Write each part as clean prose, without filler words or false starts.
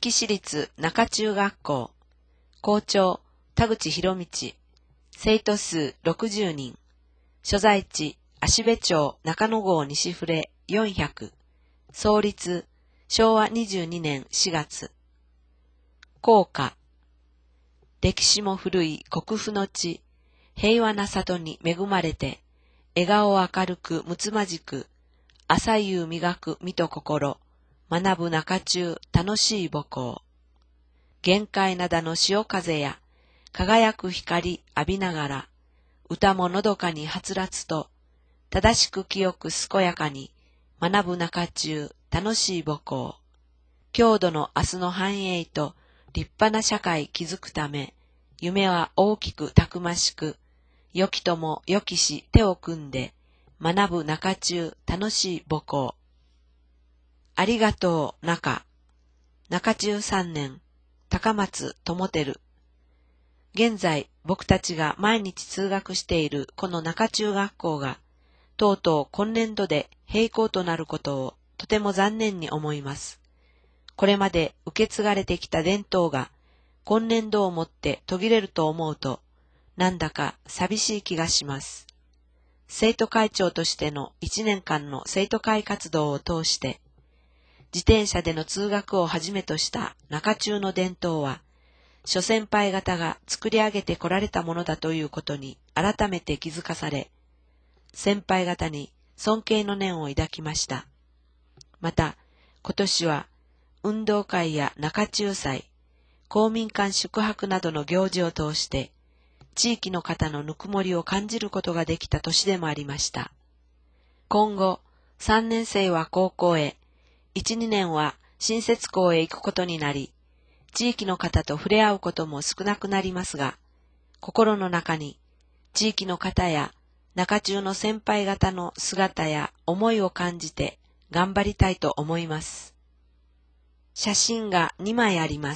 壱岐市立中中学校、校長田口博道、生徒数60人、所在地芦部町中野郷西触400、創立昭和22年4月。校歌、歴史も古い国府の地、平和な里に恵まれて、笑顔明るくむつまじく、朝夕磨く身と心、学ぶ中中楽しい母校。限界灘の潮風や、輝く光浴びながら、歌ものどかにはつらつと、正しく清く健やかに、学ぶ中中楽しい母校。郷土の明日の繁栄と立派な社会築くため、夢は大きくたくましく、良きとも良きし手を組んで、学ぶ中中楽しい母校。ありがとう中中3年、高松智輝。現在僕たちが毎日通学しているこの中中学校が、とうとう今年度で閉校となることをとても残念に思います。これまで受け継がれてきた伝統が今年度をもって途切れると思うと、なんだか寂しい気がします。生徒会長としての1年間の生徒会活動を通して、自転車での通学をはじめとした中中の伝統は、諸先輩方が作り上げてこられたものだということに改めて気づかされ、先輩方に尊敬の念を抱きました。また、今年は運動会や中中祭、公民館宿泊などの行事を通して、地域の方のぬくもりを感じることができた年でもありました。今後、3年生は高校へ、1、2年は新設校へ行くことになり、地域の方と触れ合うことも少なくなりますが、心の中に地域の方や中中の先輩方の姿や思いを感じて頑張りたいと思います。写真が2枚あります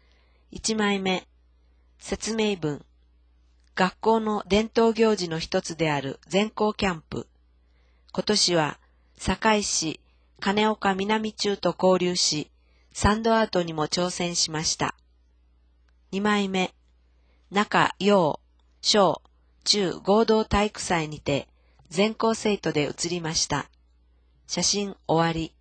。1枚目、説明文。学校の伝統行事の一つである全校キャンプ。今年は堺市金岡南中と交流し、サンドアートにも挑戦しました。2枚目、中陽、小、中合同体育祭にて全校生徒で写りました。写真終わり。